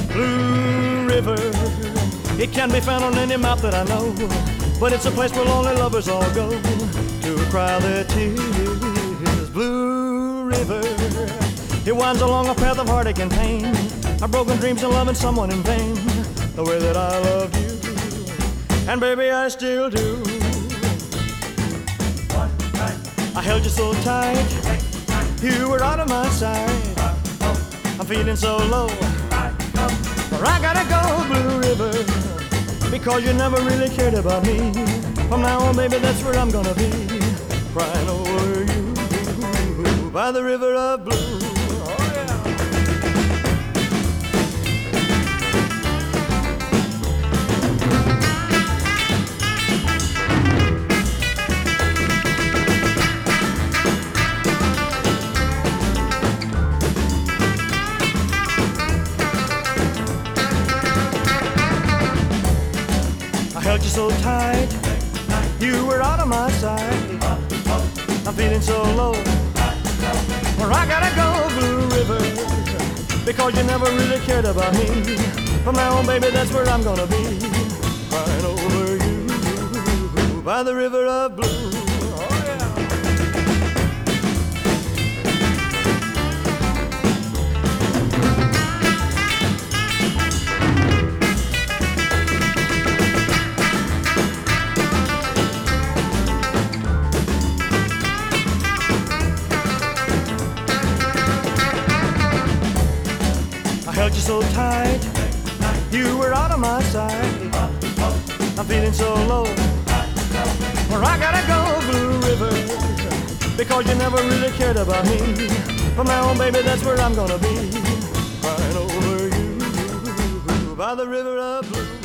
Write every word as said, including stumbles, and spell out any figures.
Blue River, it can be found on any map that I know, but it's a place where lonely lovers all go to cry their tears. Blue River, it winds along a path of heartache and pain, our broken dreams and loving someone in vain, the way that I loved you, and baby I still do. I held you so tight, you were out of my sight. I'm feeling so low, but I gotta go, Blue River, because you never really cared about me. From now on, baby, that's where I'm gonna be, crying over you by the river of blue. Oh, yeah. I held you so tight, you were out of my sight. I'm feeling so low, where I gotta go, Blue River, because you never really cared about me. From now on, baby, that's where I'm gonna be, crying over you by the river of blue. Oh, yeah. I held you so tight, you were out of my sight. I'm feeling so low, where I gotta go, Blue River, because you never really cared about me. From now on, baby, that's where I'm gonna be, crying over you by the river of blue.